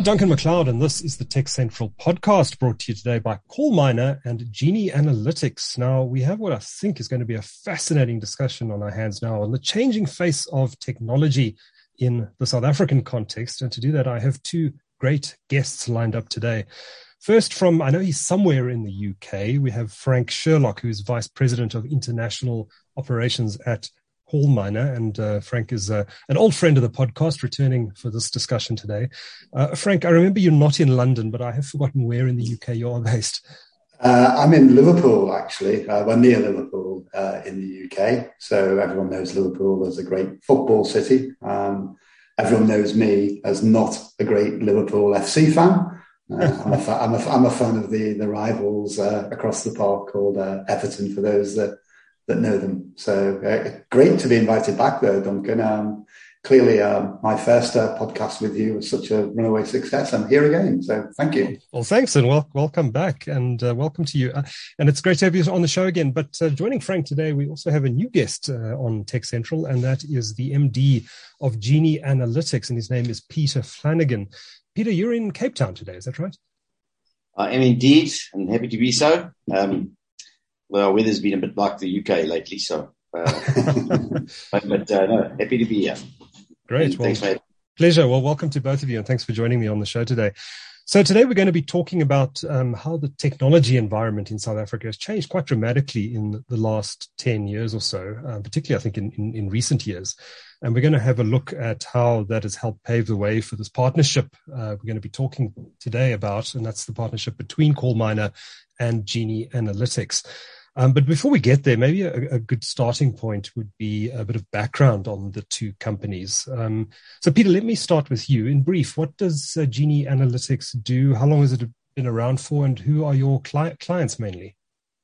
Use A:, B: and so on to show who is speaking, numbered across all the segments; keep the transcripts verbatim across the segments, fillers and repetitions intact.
A: Duncan McLeod, and this is the Tech Central podcast brought to you today by CallMiner and Genie Analytics. Now, we have what I think is going to be a fascinating discussion on our hands now on the changing face of technology in the South African context. And to do that, I have two great guests lined up today. First, from, I know he's somewhere in the U K, we have Frank Sherlock, who is Vice President of International Operations at CallMiner, and uh, Frank is uh, an old friend of the podcast, returning for this discussion today. Uh, Frank, I remember you're not in London, but I have forgotten where in the U K you are based.
B: Uh, I'm in Liverpool, actually. Uh, we're near Liverpool uh, in the U K, so everyone knows Liverpool as a great football city. Um, everyone knows me as not a great Liverpool F C fan. Uh, I'm, a fa- I'm, a, I'm a fan of the, the rivals uh, across the park called uh, Everton, for those that that know them. So uh, great to be invited back there, Duncan. Um, clearly, um, my first uh, podcast with you was such a runaway success. I'm here again, so thank you.
A: Well, thanks, and wel- welcome back, and uh, welcome to you. Uh, and it's great to have you on the show again. But uh, joining Frank today, we also have a new guest uh, on Tech Central, and that is the M D of Genie Analytics, and his name is Peter Flanagan. Peter, you're in Cape Town today, is that right?
C: I am indeed, and happy to be so. Um, Well, our weather's been a bit like the U K lately, so uh, but, but uh, no, happy to be here.
A: Great. Well,
C: thanks, mate.
A: Pleasure. Well, welcome to both of you, and thanks for joining me on the show today. So today we're going to be talking about um, how the technology environment in South Africa has changed quite dramatically in the last ten years or so, uh, particularly I think in, in, in recent years. And we're going to have a look at how that has helped pave the way for this partnership uh, we're going to be talking today about, and that's the partnership between CallMiner and Genie Analytics. Um, but before we get there, maybe a, a good starting point would be a bit of background on the two companies. Um, so, Peter, let me start with you. In brief, what does uh, Genie Analytics do? How long has it been around for, and who are your cli- clients mainly?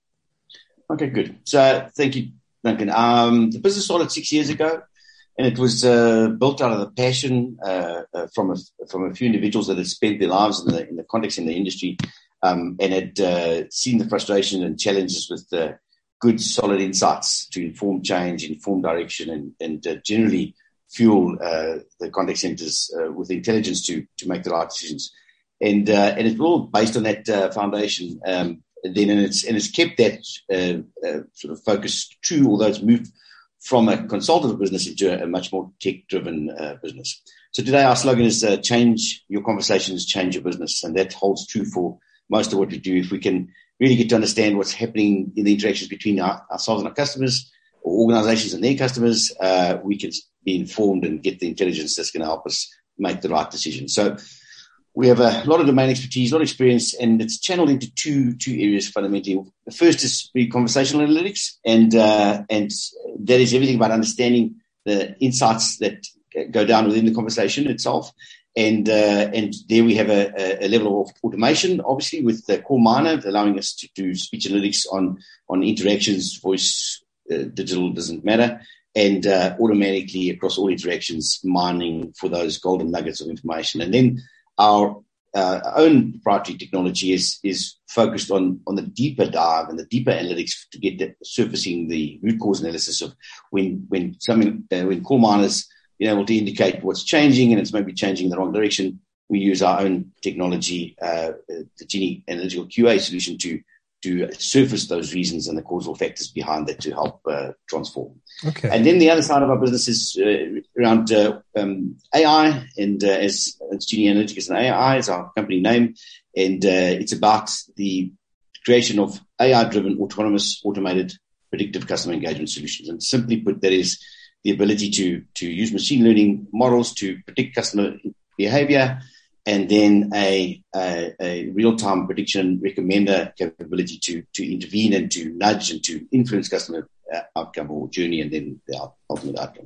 C: Okay, good. So, thank you, Duncan. Um, the business started six years ago, and it was uh, built out of the passion uh, uh, from a, from a few individuals that had spent their lives in the in the context in the industry. Um, and had uh, seen the frustration and challenges with uh, good, solid insights to inform change, inform direction, and, and uh, generally fuel uh, the contact centers uh, with intelligence to to make the right decisions. And uh, and it's all based on that uh, foundation. Um, then and it's and it's kept that uh, uh, sort of focus true, although it's moved from a consultative business into a, a much more tech-driven uh, business. So today our slogan is uh, "Change your conversations, change your business," and that holds true for most of what we do. If we can really get to understand what's happening in the interactions between our, ourselves and our customers, or organizations and their customers, uh, we can be informed and get the intelligence that's going to help us make the right decision. So we have a lot of domain expertise, a lot of experience, and it's channeled into two two areas fundamentally. The first is conversational analytics, and uh, and that is everything about understanding the insights that go down within the conversation itself. And uh, and there we have a, a level of automation, obviously, with the CallMiner, allowing us to do speech analytics on on interactions, voice, uh, digital, doesn't matter, and uh, automatically across all interactions, mining for those golden nuggets of information. And then our uh, own proprietary technology is is focused on on the deeper dive and the deeper analytics to get the, surfacing the root cause analysis of when when something uh, when CallMiners being able to indicate what's changing, and it's maybe changing in the wrong direction. We use our own technology, uh, the Genie Analytical Q A solution, to to surface those reasons and the causal factors behind that to help uh, transform.
A: Okay.
C: And then the other side of our business is uh, around uh, um, A I, and uh, as, as Genie Analytics and A I is our company name, and uh, it's about the creation of A I-driven, autonomous, automated, predictive customer engagement solutions. And simply put, that is the ability to to use machine learning models to predict customer behavior, and then a, a, a real-time prediction recommender capability to to intervene and to nudge and to influence customer outcome or journey, and then the ultimate outcome.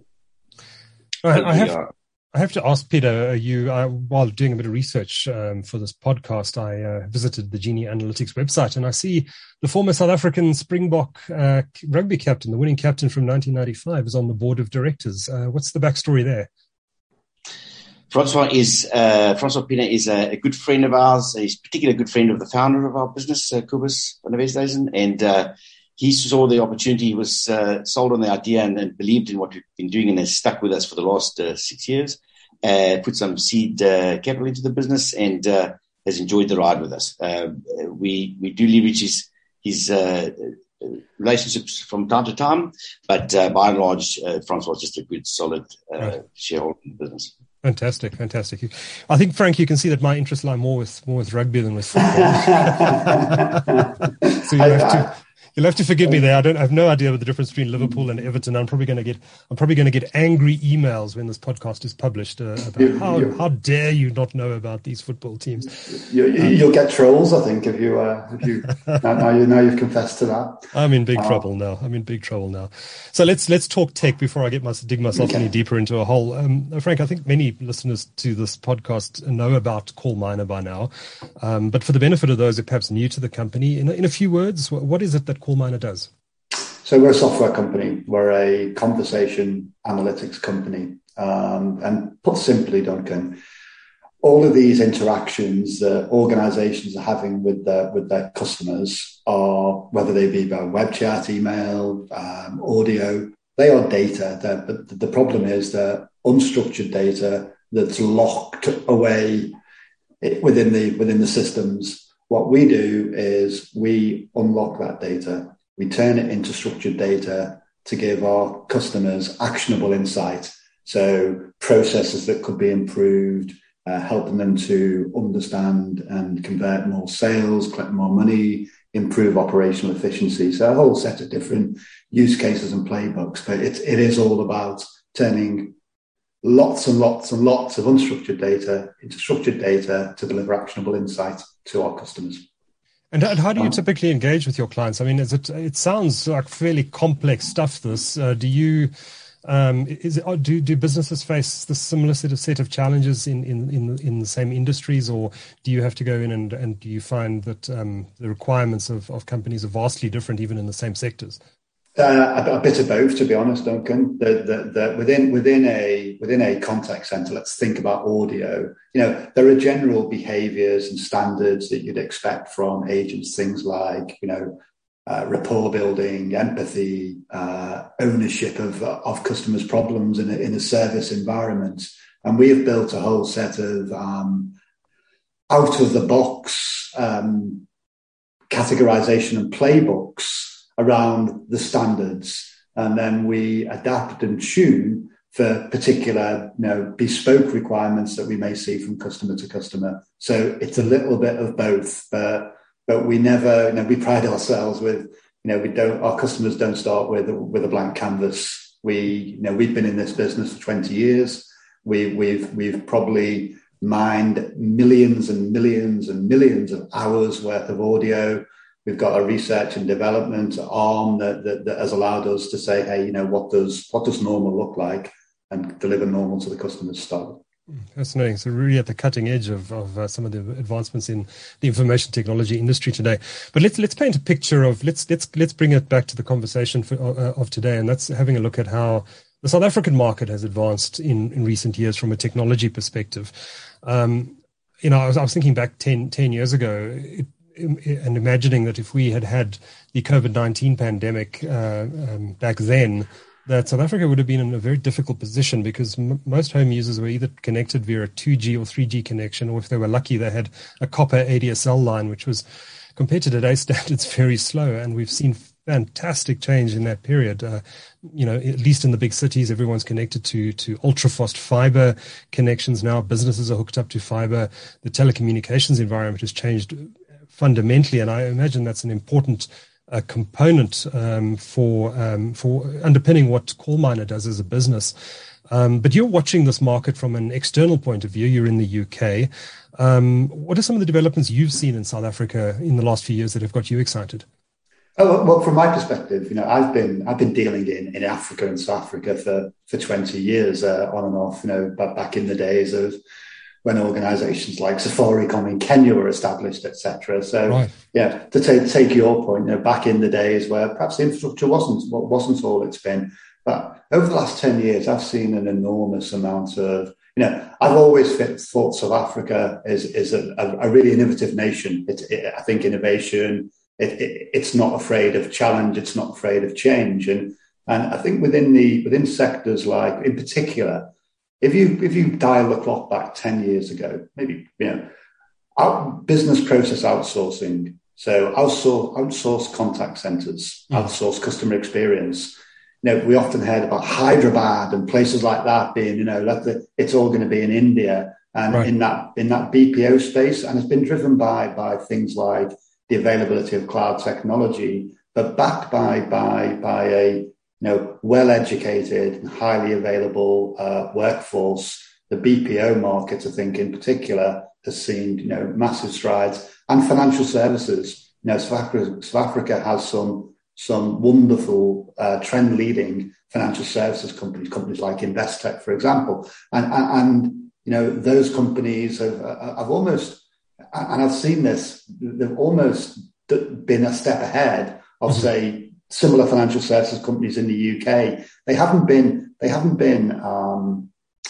A: Right, I have I have to ask, Peter, you uh, while doing a bit of research um, for this podcast, I uh, visited the Genie Analytics website, and I see the former South African Springbok uh, rugby captain, the winning captain from nineteen ninety-five, is on the board of directors. Uh, what's the backstory there?
C: Francois is uh, Francois Pienaar is a, a good friend of ours. He's a particularly good friend of the founder of our business, uh, Kobus van der Westhuizen, and uh, he saw the opportunity. He was uh, sold on the idea and, and believed in what we've been doing, and has stuck with us for the last uh, six years. uh, put some seed uh, capital into the business, and uh, has enjoyed the ride with us. Uh, we we do leverage his his uh, relationships from time to time, but uh, by and large, uh, Francois is just a good, solid uh, right. shareholder in the business.
A: Fantastic, fantastic. I think, Frank, you can see that my interests lie more with more with rugby than with football. So you have to. You'll have to forgive me there. I don't I have no idea what the difference between Liverpool and Everton. I'm probably going to get I'm probably going to get angry emails when this podcast is published uh, about you, how you, how dare you not know about these football teams.
B: You, you'll um, get trolls, I think, if you uh, if you now you now you've confessed to that.
A: I'm in big uh, trouble now. I'm in big trouble now. So let's let's talk tech before I get my, dig myself okay. any deeper into a hole. Um, Frank, I think many listeners to this podcast know about Callminer by now, um, but for the benefit of those who are perhaps new to the company, in in a few words, what is it that Callminer does?
B: So we're a software company. We're a conversation analytics company. Um, and put simply, Duncan, all of these interactions that organizations are having with their, with their customers are, whether they be by web chat, email, um, audio, they are data. They're, but the problem is they're unstructured data that's locked away within the, within the systems. What we do is we unlock that data. We turn it into structured data to give our customers actionable insight. So processes that could be improved, uh, helping them to understand and convert more sales, collect more money, improve operational efficiency. So a whole set of different use cases and playbooks, but it, it is all about turning lots and lots and lots of unstructured data into structured data to deliver actionable insight to our customers.
A: And how do you typically engage with your clients? I mean, is it? It sounds like fairly complex stuff. This uh, do you um, is it, do do businesses face the similar set of set of challenges in in in, in the same industries, or do you have to go in and, and do you find that um, the requirements of, of companies are vastly different even in the same sectors?
B: Uh, a, a bit of both, to be honest, Duncan. The, the, the, within within a within a contact center, let's think about audio. You know, there are general behaviours and standards that you'd expect from agents. Things like, you know, uh, rapport building, empathy, uh, ownership of of customers' problems in a, in a service environment. And we have built a whole set of um, out of the box um, categorization and playbooks around the standards, and then we adapt and tune for particular, you know, bespoke requirements that we may see from customer to customer. So it's a little bit of both, but but we never, you know, we pride ourselves with, you know, we don't, our customers don't start with with a blank canvas. We, you know, we've been in this business for twenty years. We we've we've probably mined millions and millions and millions of hours worth of audio. We've got a research and development arm that, that, that has allowed us to say, hey, you know, what does what does normal look like, and deliver normal to the customer's style.
A: Fascinating. So really at the cutting edge of, of uh, some of the advancements in the information technology industry today. But let's let's paint a picture of let's let's let's bring it back to the conversation for, uh, of today, and that's having a look at how the South African market has advanced in, in recent years from a technology perspective. Um, you know, I was, I was thinking back ten, ten years ago. It, and imagining that if we had had the COVID nineteen pandemic uh, um, back then, that South Africa would have been in a very difficult position because m- most home users were either connected via a two G or three G connection, or if they were lucky, they had a copper A D S L line, which was, compared to today's standards, very slow. And we've seen fantastic change in that period. Uh, you know, at least in the big cities, everyone's connected to to ultra-fast fiber connections now. Businesses are hooked up to fiber. The telecommunications environment has changed fundamentally, and I imagine that's an important uh, component um, for um, for underpinning what Callminer does as a business. Um, but you're watching this market from an external point of view. You're in the U K. Um, what are some of the developments you've seen in South Africa in the last few years that have got you excited?
B: Oh, well, from my perspective, you know, I've been I've been dealing in, in Africa and South Africa for for twenty years, uh, on and off. You know, but back in the days of when organisations like Safaricom in Kenya were established, et cetera. So, right. yeah, to take take your point, you know, back in the days where perhaps the infrastructure wasn't wasn't all it's been, but over the last ten years, I've seen an enormous amount of, you know, I've always thought South Africa is is a, a really innovative nation. It, it, I think innovation, it, it, it's not afraid of challenge, it's not afraid of change, and and I think within the within sectors like, in particular, if you if you dial the clock back ten years ago, maybe, you know, out, business process outsourcing, so outsource, outsource contact centers, mm. outsource customer experience. You know, we often heard about Hyderabad and places like that being, you know, let the, it's all going to be in India and right. in that in that B P O space, and it's been driven by by things like the availability of cloud technology, but backed by by by a you know, well-educated and highly available uh, workforce. The B P O market, I think, in particular, has seen, you know, massive strides. And financial services. You know, South Africa, South Africa has some some wonderful uh, trend-leading financial services companies, companies like Investec, for example. And, and, and you know, those companies have, have almost, and I've seen this, they've almost been a step ahead of, mm-hmm. say, similar financial services companies in the U K. They haven't been they haven't been um,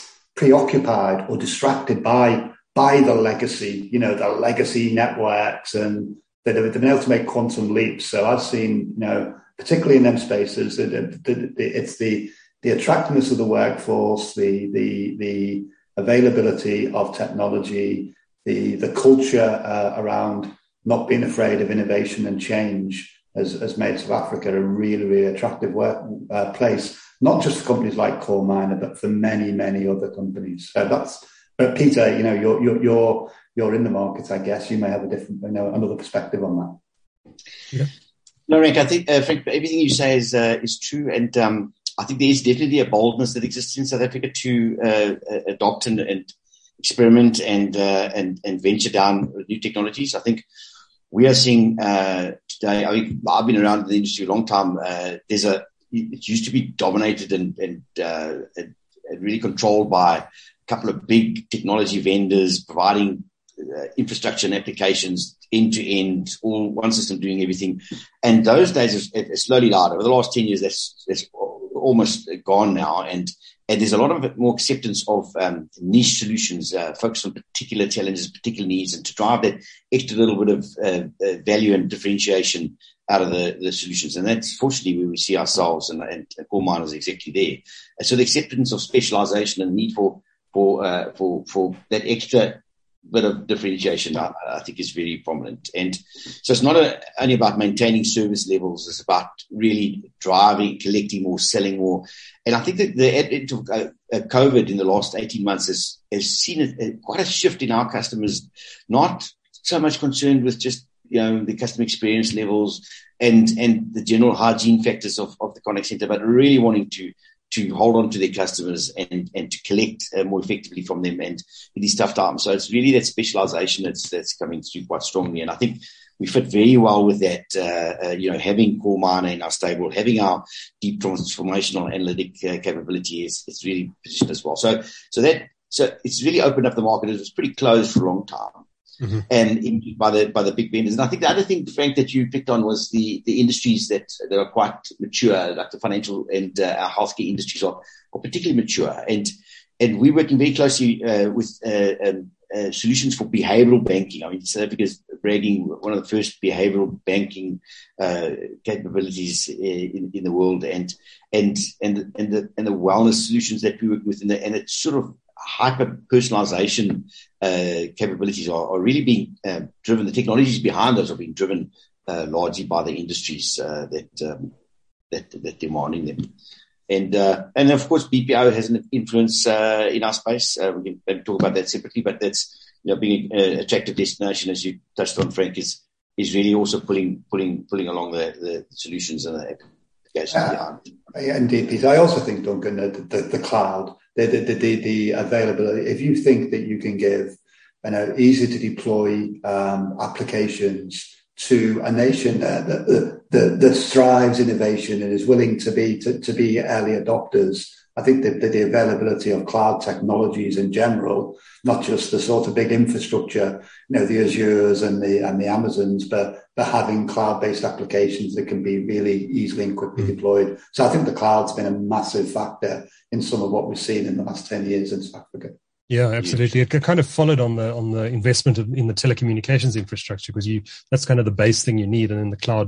B: preoccupied or distracted by by the legacy, you know, the legacy networks, and they've been able to make quantum leaps. So I've seen, you know, particularly in them spaces, it, it, it, it's the the attractiveness of the workforce, the the the availability of technology, the the culture uh, around not being afraid of innovation and change. Has, has made South Africa a really, really attractive work, uh, place, not just for companies like Core Miner, but for many, many other companies. So that's. But Peter, you know, you're you're you're you're in the market. I guess you may have a different, you know, another perspective on that.
A: Yeah.
C: No, Rick, I think uh, Frank, everything you say is uh, is true, and um, I think there is definitely a boldness that exists in South Africa to uh, adopt and, and experiment and uh, and and venture down new technologies. I think. We are seeing uh, today. I mean, I've been around the industry a long time. Uh, there's a. It used to be dominated and and, uh, and really controlled by a couple of big technology vendors providing uh, infrastructure and applications end to end, all one system doing everything. And those days have slowly died. Over the last ten years, that's that's almost gone now. And And there's a lot of more acceptance of um, niche solutions, uh, focused on particular challenges, particular needs, and to drive that extra little bit of uh, uh, value and differentiation out of the, the solutions. And that's fortunately where we see ourselves, and, and Core Miner is exactly there. And so the acceptance of specialization and need for for uh, for for that extra bit of differentiation, I, I think, is very prominent. And so it's not a, only about maintaining service levels; it's about really driving, collecting more, selling more. And I think that the advent of uh, COVID in the last eighteen months has, has seen a, a, quite a shift in our customers, not so much concerned with just, you know, the customer experience levels and, and the general hygiene factors of, of the contact center, but really wanting to, to hold on to their customers and, and to collect uh, more effectively from them and in these tough times. So it's really that specialization that's, that's coming through quite strongly. And I think we fit very well with that, uh, uh, you know, having Core Miner in our stable, having our deep transformational analytic uh, capability is, is really positioned as well. So, so that, so it's really opened up the market. It was pretty closed for a long time. Mm-hmm. And in, by the by the big vendors. And I think the other thing, Frank, that you picked on was the, the industries that, that are quite mature, like the financial and uh, our healthcare industries are, are particularly mature. And and we're working very closely uh, with uh, um, uh, solutions for behavioral banking. I mean, South Africa is bragging one of the first behavioral banking uh, capabilities in, in the world, and and and and the and the wellness solutions that we work with, in the, and it's sort of hyper personalization uh, capabilities are, are really being uh, driven. The technologies behind those are being driven uh, largely by the industries uh, that, um, that that demanding them. And uh, and of course, B P O has an influence uh, in our space. Uh, we can talk about that separately, but that's, you know, being an attractive destination, as you touched on, Frank, is is really also pulling pulling pulling along the, the solutions and the applications.
B: Uh, yeah, indeed, Peter. I also think, Duncan, the, the, the cloud. The, the, the, the availability, if you think that you can give, you know, easy to deploy um, applications to a nation that, that, that, that strives innovation and is willing to be to, to be early adopters, I think that the, the availability of cloud technologies in general, not just the sort of big infrastructure, you know, the Azures and the and the Amazons, but but having cloud-based applications that can be really easily and quickly mm-hmm. deployed. So I think the cloud's been a massive factor in some of what we've seen in the last ten years in South Africa.
A: Yeah, absolutely. It kind of followed on the on the investment in the telecommunications infrastructure, because you that's kind of the base thing you need, and then the cloud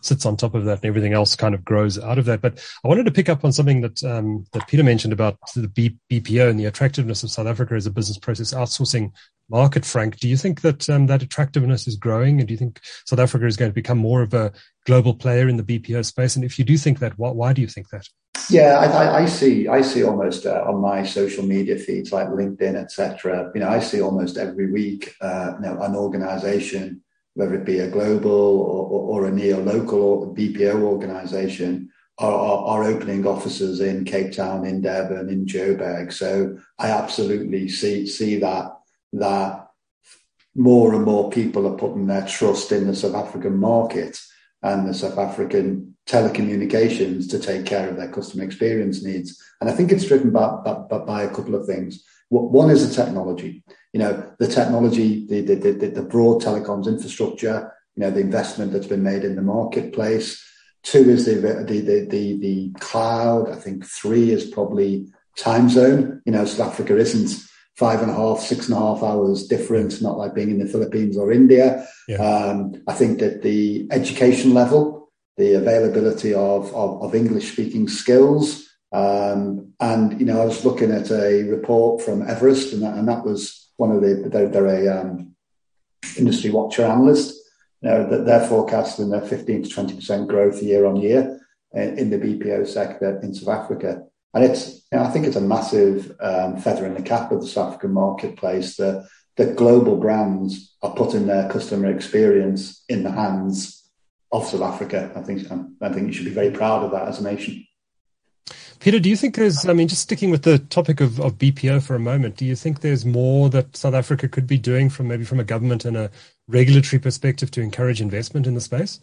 A: sits on top of that, and everything else kind of grows out of that. But I wanted to pick up on something that um, that Peter mentioned about the B- BPO and the attractiveness of South Africa as a business process outsourcing market. Frank, do you think that um, that attractiveness is growing, and do you think South Africa is going to become more of a global player in the B P O space? And if you do think that, why, why do you think that?
B: Yeah, I, I see. I see almost uh, on my social media feeds like LinkedIn, et cetera. You know, I see almost every week, uh, you know, an organisation, whether it be a global or, or, or a neo-local or B P O organisation, are, are, are opening offices in Cape Town, in Durban, in Joburg. So I absolutely see see that that more and more people are putting their trust in the South African market and the South African telecommunications to take care of their customer experience needs. And I think it's driven by, by, by a couple of things. One is the technology. You know, the technology, the, the, the, the broad telecoms infrastructure, you know, the investment that's been made in the marketplace. Two is the, the, the, the, the cloud. I think three is probably time zone. You know, South Africa isn't five and a half, six and a half hours different, not like being in the Philippines or India. Yeah. Um, I think that the education level, the availability of, of, of English-speaking skills, um, and, you know, I was looking at a report from Everest, and that, and that was one of the, they're, they're a um, industry watcher analyst, you know, that they're forecasting their fifteen to twenty percent growth year on year in the B P O sector in South Africa. And it's, you know, I think it's a massive um, feather in the cap of the South African marketplace that, that global brands are putting their customer experience in the hands of South Africa. I think I think you should be very proud of that as a nation.
A: Peter, do you think there's, I mean, just sticking with the topic of, of B P O for a moment, do you think there's more that South Africa could be doing from maybe from a government and a regulatory perspective to encourage investment in the space?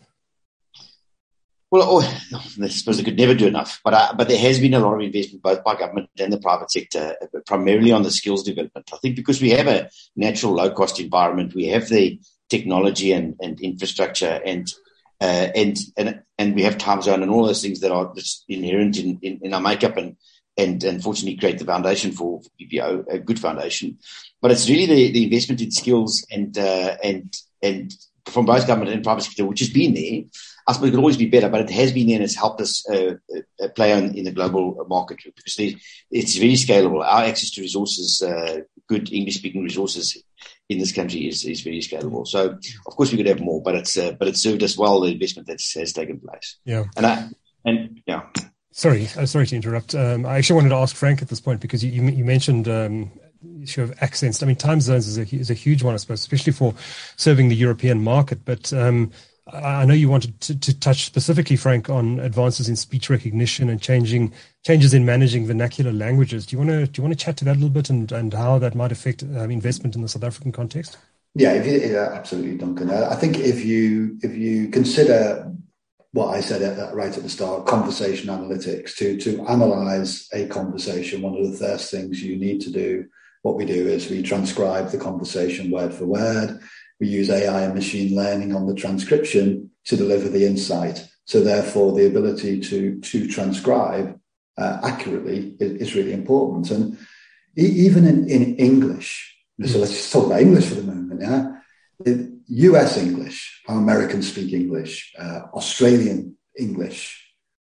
C: Well, oh, I suppose they could never do enough, but uh, but there has been a lot of investment both by government and the private sector, primarily on the skills development. I think because we have a natural low-cost environment, we have the technology and, and infrastructure, and uh, and and and we have time zone and all those things that are just inherent in, in, in our makeup, and and unfortunately create the foundation for B P O, a good foundation. But it's really the, the investment in skills and uh, and and from both government and private sector, which has been there. I suppose it could always be better, but it has been there and it's helped us uh, uh, play on, in the global market because it's very scalable. Our access to resources, uh, good English-speaking resources in this country is, is very scalable. So, of course, we could have more, but it's uh, but it's served us well, the investment that has taken place.
A: Yeah.
C: And, I, and yeah.
A: Sorry, uh, sorry to interrupt. Um, I actually wanted to ask Frank at this point because you, you mentioned um, the issue of accents. I mean, time zones is a, is a huge one, I suppose, especially for serving the European market. But um, I know you wanted to, to touch specifically, Frank, on advances in speech recognition and changing changes in managing vernacular languages. Do you want to do you want to chat to that a little bit and, and how that might affect um, investment in the South African context?
B: Yeah, if you, yeah, absolutely, Duncan. I think if you if you consider what I said at, right at the start, conversation analytics, to to analyze a conversation, one of the first things you need to do, what we do is we transcribe the conversation word for word. We use A I and machine learning on the transcription to deliver the insight. So therefore, the ability to, to transcribe uh, accurately is, is really important. And e- even in, in English, mm-hmm. so let's just talk about English for the moment. Yeah, the U S English, how Americans speak English, uh, Australian English,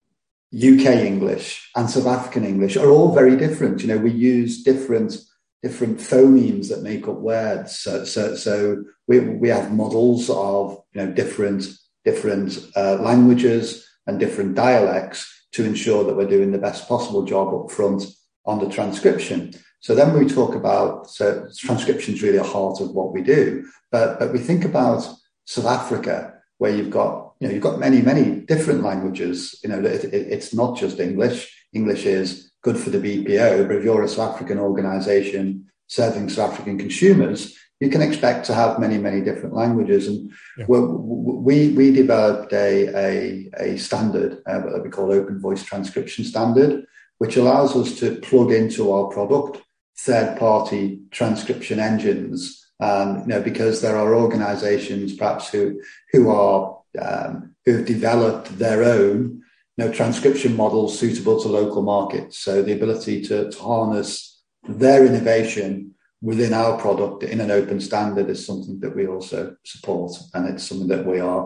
B: U K English, and South African English are all very different. You know, we use different different phonemes that make up words. So, so, so we we have models of, you know, different different uh, languages and different dialects to ensure that we're doing the best possible job up front on the transcription. So then we talk about, so transcription is really a heart of what we do. But but we think about South Africa, where you've got, you know, you've got many, many different languages. You know, it, it, it's not just English. English is good for the B P O, but if you're a South African organisation serving South African consumers, you can expect to have many, many different languages. And yeah. we we developed a a, a standard uh, that we call Open Voice Transcription Standard, which allows us to plug into our product third-party transcription engines. Um, you know, because there are organisations perhaps who who are um, who've developed their own, you know, transcription models suitable to local markets. So the ability to, to harness their innovation within our product in an open standard is something that we also support, and it's something that we are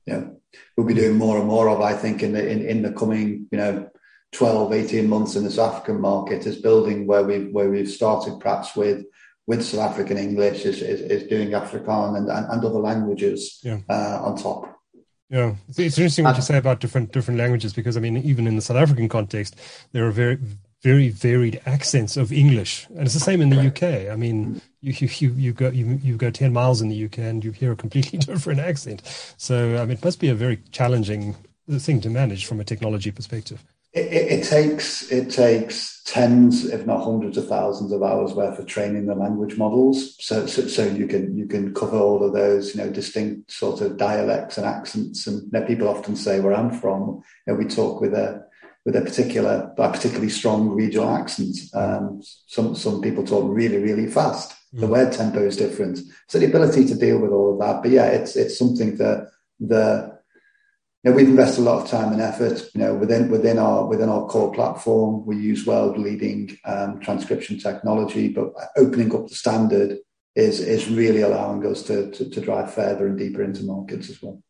B: you know, we'll be doing more and more of, I think, in the in, in the coming, you know, twelve, eighteen months in the South African market, is building where we've where we've started perhaps with with South African English, is is, is doing Afrikaans and, and, and other languages yeah. uh, on top.
A: Yeah, it's, it's interesting what you say about different different languages, because I mean, even in the South African context, there are very very varied accents of English, and it's the same in the U K. I mean, you you you go you you go ten miles in the U K and you hear a completely different accent. So I mean, it must be a very challenging thing to manage from a technology perspective.
B: It, it, it takes it takes tens, if not hundreds of thousands of hours worth of training the language models. So, so so you can you can cover all of those, you know, distinct sort of dialects and accents. And you know, people often say where I'm from, you know, we talk with a with a particular, a particularly strong regional accent. Um, some some people talk really really fast. The word tempo is different. So the ability to deal with all of that. But yeah, it's it's something that the You know, we've invested a lot of time and effort, you know, within within our within our core platform. We use world-leading um, transcription technology, but opening up the standard is is really allowing us to to, to drive further and deeper into markets as well.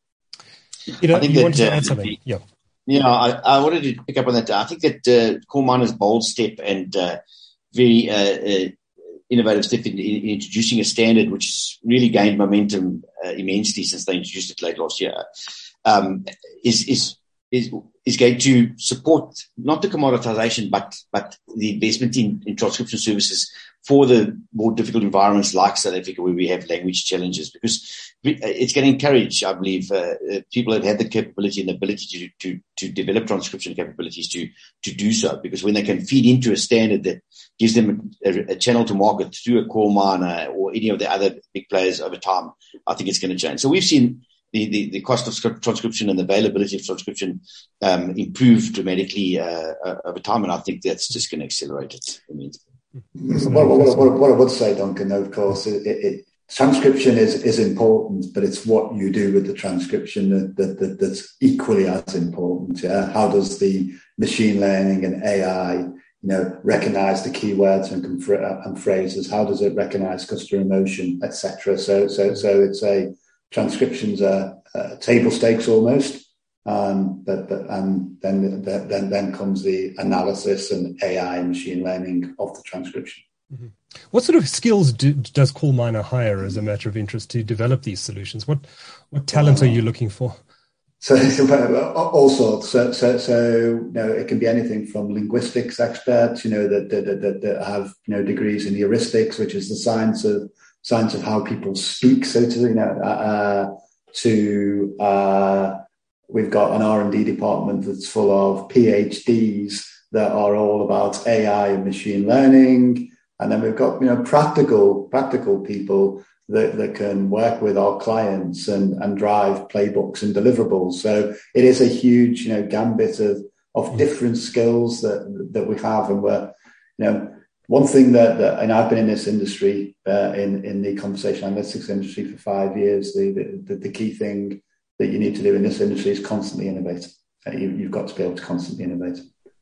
A: You know,
C: I think
A: you
C: that,
A: wanted to
C: uh,
A: add something. Yeah.
C: Yeah, I, I wanted to pick up on that. I think that uh, Coal Miner's bold step and uh, very uh, uh, innovative step in, in introducing a standard which has really gained momentum uh, immensely since they introduced it late last year. Um, is, is, is, is going to support not the commoditization, but, but the investment in, in transcription services for the more difficult environments like South Africa, where we have language challenges, because it's going to encourage, I believe, uh, people that have the capability and the ability to, to, to develop transcription capabilities to, to do so, because when they can feed into a standard that gives them a, a channel to market through a Coal Miner or any of the other big players over time, I think it's going to change. So we've seen The, the, the cost of transcription and the availability of transcription um, improve dramatically uh, uh, over time, and I think that's just going to accelerate it. I mean,
B: what, what, what, what I would say, Duncan, of course, it, it, transcription is, is important, but it's what you do with the transcription that, that, that that's equally as important. Yeah, how does the machine learning and A I, you know, recognize the keywords and, and phrases? How does it recognize customer emotion, et cetera? So, so, so it's a transcriptions are uh, table stakes almost, um, but, but and then then then comes the analysis and A I and machine learning of the transcription.
A: Mm-hmm. What sort of skills do, does Coal Miner hire, as a matter of interest, to develop these solutions? What what talent uh, are you looking for?
B: So, all sorts. So, so, so you know, it can be anything from linguistics experts, you know, that that, that that have you know degrees in heuristics, which is the science of science of how people speak, so to you know, uh, to uh, we've got an R and D department that's full of PhDs that are all about A I and machine learning, and then we've got you know practical practical people that, that can work with our clients and, and drive playbooks and deliverables. So it is a huge you know gambit of of different skills that that we have, and we're you know. One thing that, that, and I've been in this industry, uh, in, in the conversation analytics industry for five years, the, the, the key thing that you need to do in this industry is constantly innovate. Uh, you, you've got to be able to constantly innovate.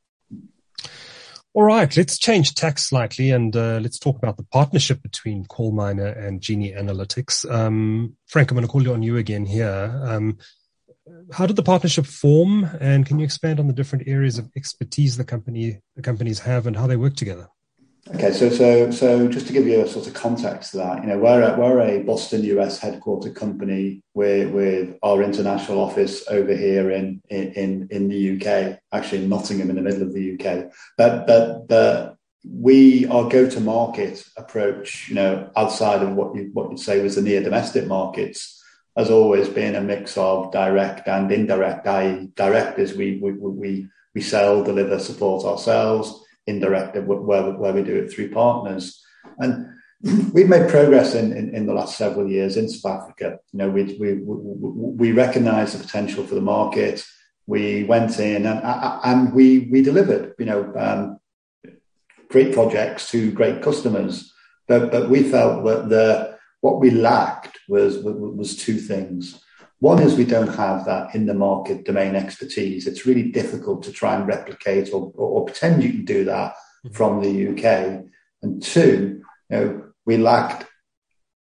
A: All right, let's change tack slightly and uh, let's talk about the partnership between Coal Miner and Genie Analytics. Um, Frank, I'm going to call you on you again here. Um, how did the partnership form, and can you expand on the different areas of expertise the company the companies have and how they work together?
B: Okay, so so so just to give you a sort of context to that, you know, we're a, we're a Boston, U S headquartered company with with our international office over here in in in the U K, actually in Nottingham in the middle of the U K. But but but we our go-to-market approach, you know, outside of what you what you'd say was the near domestic markets, has always been a mix of direct and indirect. that is, direct is we we we we sell, deliver, support ourselves. Indirect, where, where we do it through partners. And we've made progress in, in, in the last several years in South Africa. You know, we, we, we, we recognize the potential for the market. We went in and, and we, we delivered, you know, um, great projects to great customers. But, but we felt that the, what we lacked was, was two things. One is we don't have that in the market domain expertise. It's really difficult to try and replicate or, or, or pretend you can do that from the U K. And two, you know, we lacked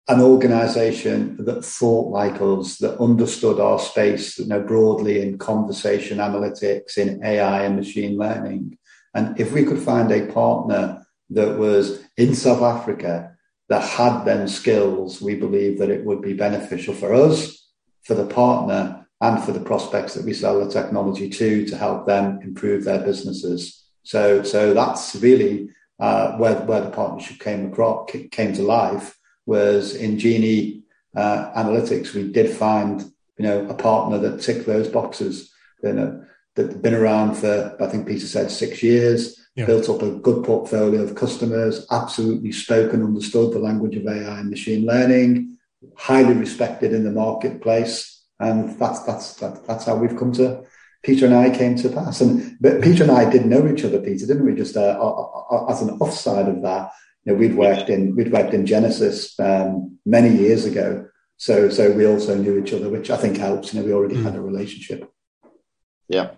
B: an organization that thought like us, that understood our space, you know, broadly in conversation analytics, in A I and machine learning. And if we could find a partner that was in South Africa that had them skills, we believe that it would be beneficial for us, for the partner, and for the prospects that we sell the technology to, to help them improve their businesses. So, so that's really uh, where where the partnership came across, came to life. Was in Genie uh, Analytics, we did find, you know, a partner that ticked those boxes. You know, that been around for, I think Peter said, six years. Yeah. Built up a good portfolio of customers. Absolutely spoken, understood the language of A I and machine learning. Highly respected in the marketplace, and that's that's that, that's how we've come to. Peter and I came to pass, and but Peter and I did know each other, Peter, didn't we? Just uh, as an offside of that. You know, we'd worked in we'd worked in Genesis um, many years ago, so so we also knew each other, which I think helps. You know, we already mm. had a relationship.
C: Yeah,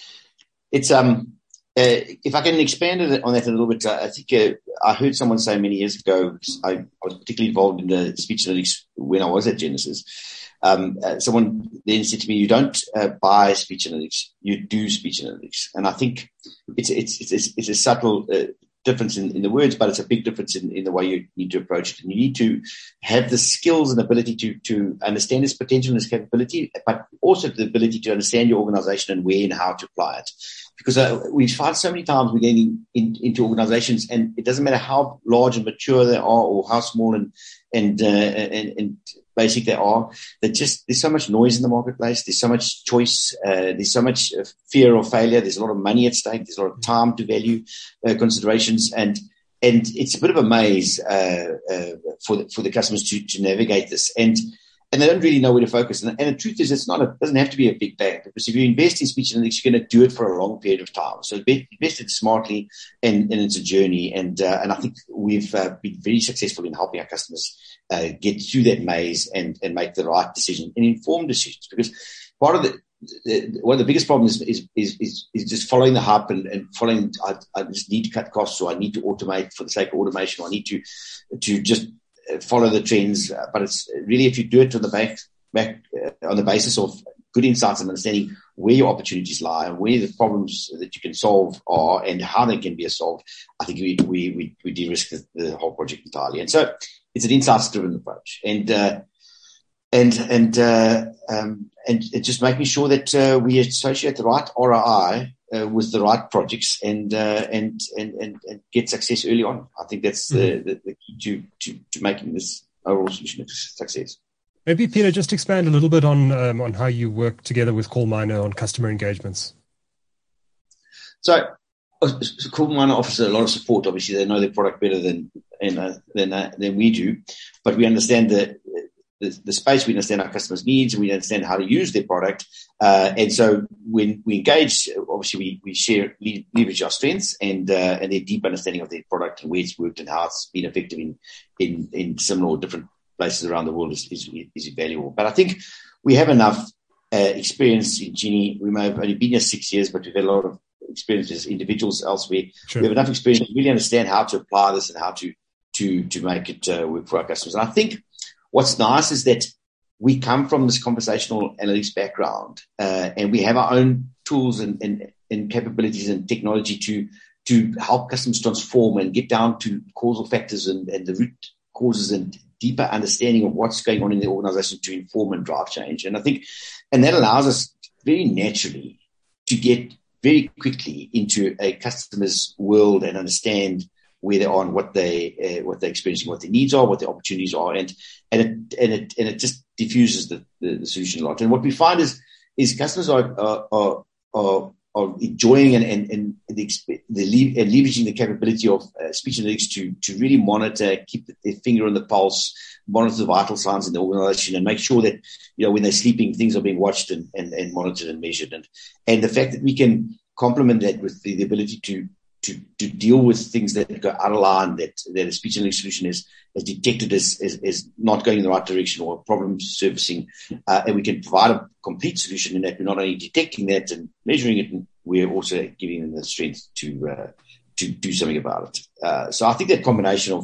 C: it's um, uh, if I can expand on that a little bit, I think uh, I heard someone say many years ago. I, I was particularly involved in the speech analytics when I was at Genesis. Um, uh, someone then said to me, "You don't uh, buy speech analytics; you do speech analytics." And I think it's it's it's, it's a subtle Uh, difference in, in the words, but it's a big difference in, in the way you need to approach it. And you need to have the skills and ability to, to understand its potential and its capability, but also the ability to understand your organization and where and how to apply it. Because uh, we find so many times we're getting in, into organizations, and it doesn't matter how large and mature they are or how small and and uh, and, and basic they are, that just there's so much noise in the marketplace, there's so much choice, uh, there's so much fear of failure, there's a lot of money at stake, there's a lot of time to value uh, considerations, and and it's a bit of a maze uh, uh, for the, for the customers to to navigate this, and and they don't really know where to focus. And, and the truth is, it's not a, it doesn't have to be a big bang, because if you invest in speech analytics, you're going to do it for a long period of time. So invest it smartly, and, and it's a journey. And uh, and I think we've uh, been very successful in helping our customers uh, get through that maze and, and make the right decision and informed decisions. Because part of the, the one of the biggest problems is is is, is just following the hype and, and following. I, I just need to cut costs, or I need to automate for the sake of automation, or I need to to just follow the trends, uh, but it's really, if you do it on the back, back uh, on the basis of good insights and understanding where your opportunities lie and where the problems that you can solve are and how they can be solved, I think we we we, we de-risk the, the whole project entirely. And so it's an insights-driven approach, and uh, and and uh, um, and just making sure that uh, we associate the right R O I Uh, with the right projects and, uh, and and and and get success early on. I think that's the, the, the key to, to to making this overall solution a success.
A: Maybe Peter, just expand a little bit on um, on how you work together with CallMiner on customer engagements.
C: So, uh, CallMiner offers a lot of support. Obviously, they know their product better than you know, than uh, than we do, but we understand the, the the space. We understand our customers' needs, and we understand how to use their product. Uh, and so when we engage, obviously we, we share, leverage our strengths and, uh, and their deep understanding of their product and where it's worked and how it's been effective in, in, in similar or different places around the world is, is, is invaluable. But I think we have enough, uh, experience in Genie. We may have only been here six years, but we've had a lot of experience as individuals elsewhere. Sure. We have enough experience to really understand how to apply this and how to, to, to make it uh, work for our customers. And I think what's nice is that we come from this conversational analytics background, uh, and we have our own tools and, and, and capabilities and technology to to help customers transform and get down to causal factors and, and the root causes and deeper understanding of what's going on in the organization to inform and drive change. And I think, and that allows us very naturally to get very quickly into a customer's world and understand where they are and what they uh, what they're experiencing, what their needs are, what their opportunities are, and and it and it and it just diffuses the, the, the solution a lot. And what we find is is customers are are are, are enjoying and and, and the, the and leveraging the capability of uh, speech analytics to to really monitor, keep their finger on the pulse, monitor the vital signs in the organization, and make sure that you know when they're sleeping, things are being watched and and, and monitored and measured. And and the fact that we can complement that with the, the ability to To, to deal with things that go out of line, that, that a speech analytics solution is, is detected as, as, as not going in the right direction or problem surfacing. Uh, and we can provide a complete solution in that we're not only detecting that and measuring it, and we're also giving them the strength to, uh, to do something about it. Uh, so I think that combination of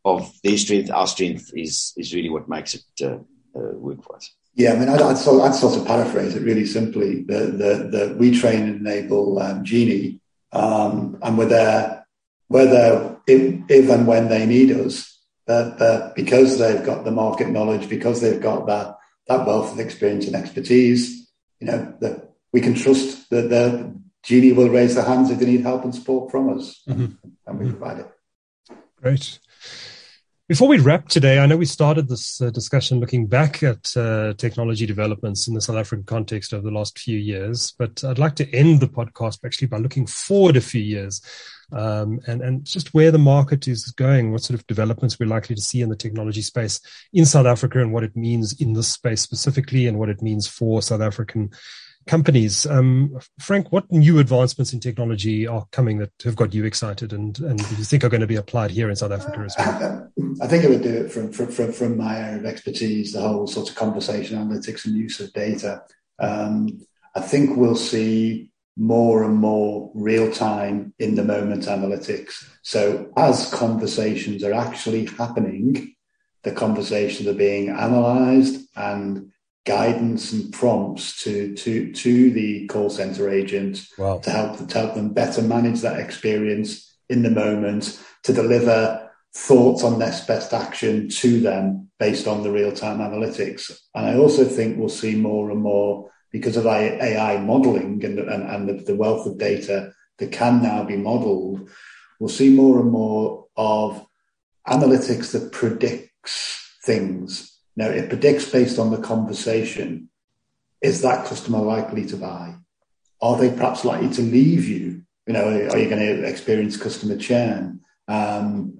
C: of their strength, our strength is is really what makes it uh, uh, work for us.
B: Yeah, I mean, I'd, I'd, sort, I'd sort of paraphrase it really simply. The, the, the, we train and enable um, Genie, um, and we're there, we're there if, if and when they need us. But, but because they've got the market knowledge, because they've got that that wealth of experience and expertise, you know, that we can trust that the Genie will raise their hands if they need help and support from us, mm-hmm. and, and we provide it.
A: Great. Before we wrap today, I know we started this uh, discussion looking back at uh, technology developments in the South African context over the last few years, but I'd like to end the podcast actually by looking forward a few years um, and, and just where the market is going, what sort of developments we're likely to see in the technology space in South Africa and what it means in this space specifically and what it means for South African companies. Um, Frank, what new advancements in technology are coming that have got you excited and, and you think are going to be applied here in South Africa as well?
B: I think I would do it from, from, from, from my area of expertise, the whole sort of conversation analytics and use of data. Um, I think we'll see more and more real-time, in-the-moment analytics. So as conversations are actually happening, the conversations are being analysed and guidance and prompts to to to the call center agent wow. to help to help them better manage that experience in the moment, to deliver thoughts on next best action to them based on the real-time analytics. And I also think we'll see more and more, because of A I modeling and, and, and the, the wealth of data that can now be modeled, we'll see more and more of analytics that predicts things. Now, it predicts based on the conversation. Is that customer likely to buy? Are they perhaps likely to leave you? You know, are you going to experience customer churn? Um,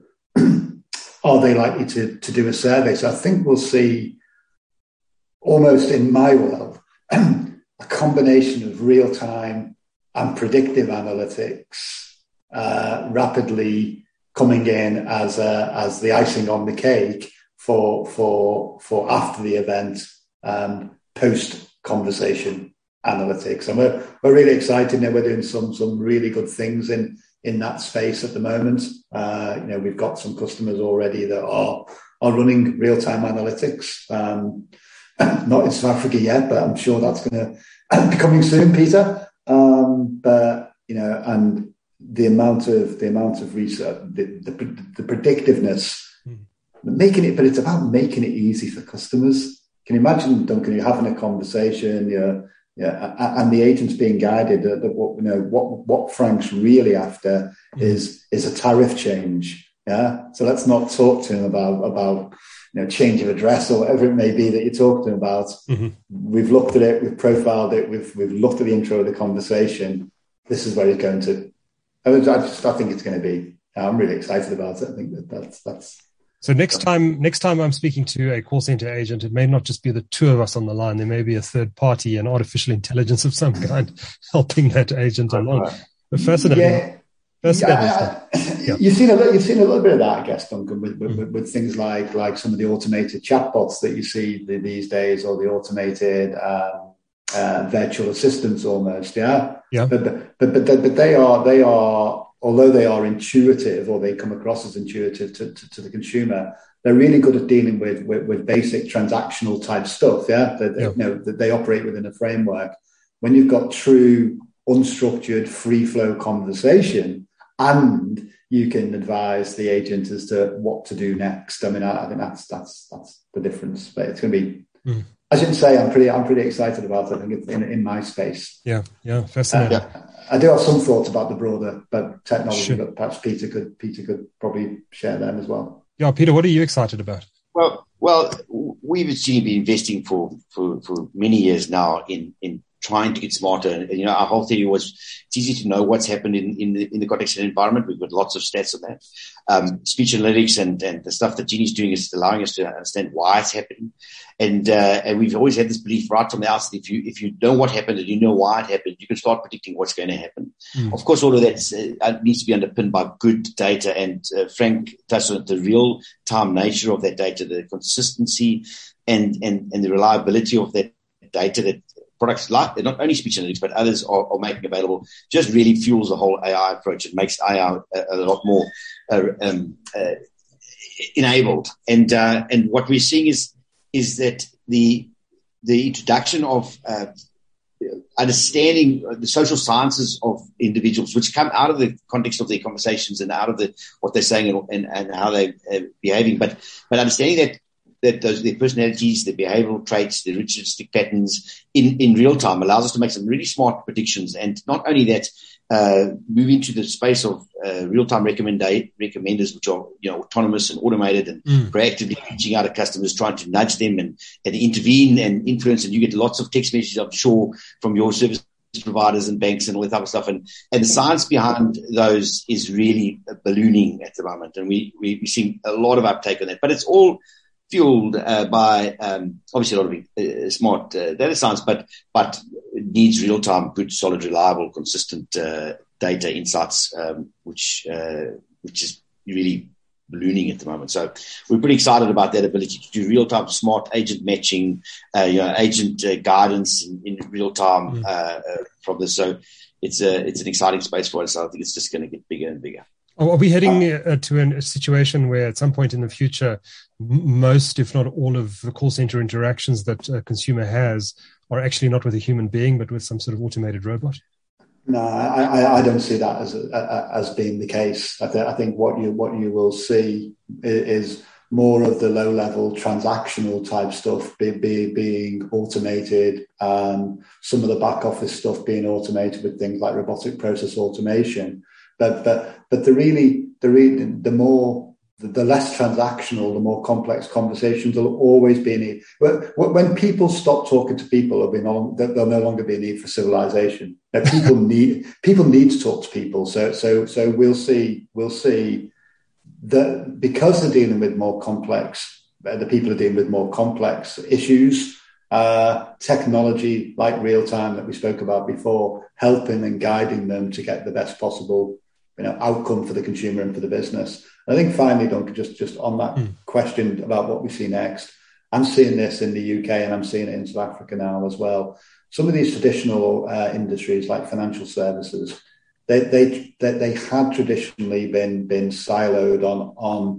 B: are they likely to, to do a survey? So I think we'll see, almost in my world, a combination of real-time and predictive analytics uh, rapidly coming in as a, as the icing on the cake for for for after the event, um, post conversation analytics, and we're we're really excited now. We're doing some some really good things in in that space at the moment. Uh, you know, we've got some customers already that are are running real time analytics. Um, not in South Africa yet, but I'm sure that's going to be coming soon, Peter. Um, but you know, and the amount of the amount of research, the the, the predictiveness. Making it, but it's about making it easy for customers. Can you imagine, Duncan, you're having a conversation, you're, yeah, and the agent's being guided that, that what you know what what Frank's really after is is a tariff change. Yeah, so let's not talk to him about about you know change of address or whatever it may be that you're talking about. Mm-hmm. We've looked at it, we've profiled it, we've we've looked at the intro of the conversation. This is where he's going to. I, I just I think it's going to be. I'm really excited about it. I think that that's that's.
A: So next time, next time I'm speaking to a call center agent, it may not just be the two of us on the line. There may be a third party, an artificial intelligence of some kind, helping that agent along. But fascinating.
B: Yeah. Fascinating yeah, I, I, yeah. You've seen a little, you've seen a little bit of that, I guess, Duncan, with, with, mm-hmm. with things like like some of the automated chatbots that you see these days, or the automated um, uh, virtual assistants, almost. Yeah.
A: Yeah.
B: But but but but, but they are they are. Although they are intuitive, or they come across as intuitive to, to, to the consumer, they're really good at dealing with with, with basic transactional type stuff. Yeah, that yeah. you know that they operate within a framework. When you've got true, unstructured, free flow conversation, and you can advise the agent as to what to do next. I mean, I, I think that's that's that's the difference. But it's going to be. Mm. I shouldn't say I'm pretty. I'm pretty excited about it. I think it's in in my space.
A: Yeah, yeah, fascinating.
B: Uh, yeah. I do have some thoughts about the broader but technology, sure. but perhaps Peter could Peter could probably share them as well.
A: Yeah, Peter, what are you excited about?
C: Well, well, we've actually been investing for, for, for many years now in in trying to get smarter. And, you know, our whole theory was it's easy to know what's happened in, in the in the context and environment. We've got lots of stats on that. Um, speech analytics and, and the stuff that Genie's doing is allowing us to understand why it's happening. And uh, and we've always had this belief right from the outset: if you if you know what happened and you know why it happened, you can start predicting what's going to happen. Mm. Of course, all of that uh, needs to be underpinned by good data. And uh, Frank touched on the real time nature of that data, the consistency and and and the reliability of that data that products like not only speech analytics but others are, are making available. Just really fuels the whole A I approach. It makes A I a, a lot more. Uh, um, uh, enabled. And uh, and what we're seeing is is that the the introduction of uh, understanding the social sciences of individuals, which come out of the context of their conversations and out of the what they're saying and, and, and how they're uh, behaving, but but understanding that that those their personalities, their behavioral traits, their ritualistic patterns in, in real time allows us to make some really smart predictions. And not only that, uh, moving to the space of uh, real-time recommenda- recommenders, which are, you know, autonomous and automated and mm. proactively reaching out to customers, trying to nudge them and, and intervene and influence. And you get lots of text messages, I'm sure, from your service providers and banks and all that type of stuff. And, and the science behind those is really ballooning at the moment. And we, we, we're seeing a lot of uptake on that. But it's all fueled uh, by um, obviously a lot of uh, smart uh, data science, but but it needs real time, good, solid, reliable, consistent uh, data insights, um, which uh, which is really ballooning at the moment. So we're pretty excited about that ability to do real time, smart agent matching, uh, you know, agent uh, guidance in, in real time mm. uh, uh, from this. So it's a it's an exciting space for us. I think it's just going to get bigger and bigger.
A: Are we heading uh, to an, a situation where at some point in the future, m- most, if not all of the call center interactions that a consumer has are actually not with a human being, but with some sort of automated robot?
B: No, I, I don't see that as a, as being the case. I, th- I think what you what you will see is more of the low level transactional type stuff be, be, being automated, um, some of the back office stuff being automated with things like robotic process automation. But but but the really the really, the more the less transactional, the more complex conversations will always be a need. When people stop talking to people, there'll, be no, there'll no longer be a need for civilization. Now, people need people need to talk to people. So so so we'll see we'll see that because they're dealing with more complex, the people are dealing with more complex issues. Uh, technology like real time that we spoke about before, helping and guiding them to get the best possible, you know, outcome for the consumer and for the business. I think finally, Duncan, just, just on that mm. question about what we see next, I'm seeing this in the U K and I'm seeing it in South Africa now as well. Some of these traditional uh, industries like financial services, they they they, they had traditionally been been siloed on on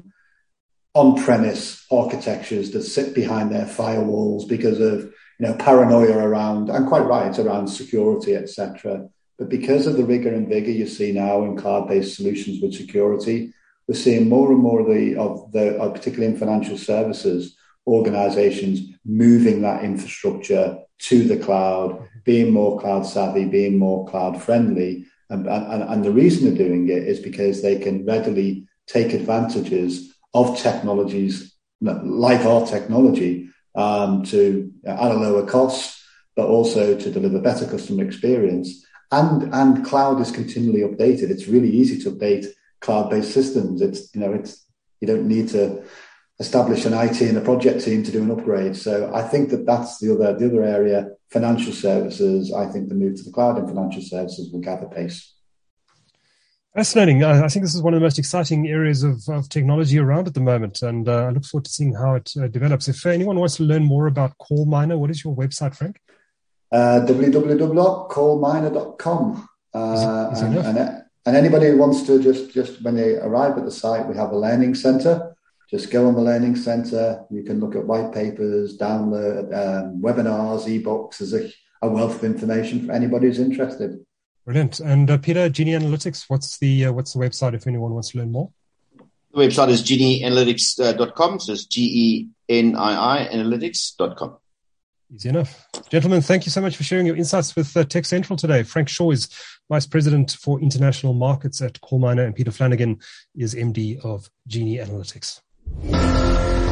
B: on-premise architectures that sit behind their firewalls because of, you know, paranoia around, and quite right, around security, et cetera. But because of the rigor and vigor you see now in cloud-based solutions with security, we're seeing more and more of the, of the of particularly in financial services, organizations moving that infrastructure to the cloud, being more cloud savvy, being more cloud friendly. And, and, and the reason they're doing it is because they can readily take advantages of technologies like our technology um, to at a lower cost, but also to deliver better customer experience. And and cloud is continually updated. It's really easy to update cloud-based systems. It's you know it's you don't need to establish an I T and a project team to do an upgrade. So I think that that's the other the other area. Financial services. I think the move to the cloud in financial services will gather pace.
A: Fascinating. I think this is one of the most exciting areas of, of technology around at the moment, and uh, I look forward to seeing how it uh, develops. If anyone wants to learn more about CallMiner, what is your website, Frank?
B: Uh, w w w dot call miner dot com. Uh, is it, is it and, and, and anybody who wants to just, just when they arrive at the site, we have a learning centre. Just go on the learning centre. You can look at white papers, download um, webinars, ebooks. There's a, a wealth of information for anybody who's interested.
A: Brilliant. And uh, Peter, Genie Analytics, what's the uh, what's the website if anyone wants to learn more?
C: The website is genie analytics dot com. So it's G E N I I analytics dot com.
A: Easy enough. Gentlemen, thank you so much for sharing your insights with uh, Tech Central today. Frank Shaw is Vice President for International Markets at CallMiner, and Peter Flanagan is M D of Genie Analytics.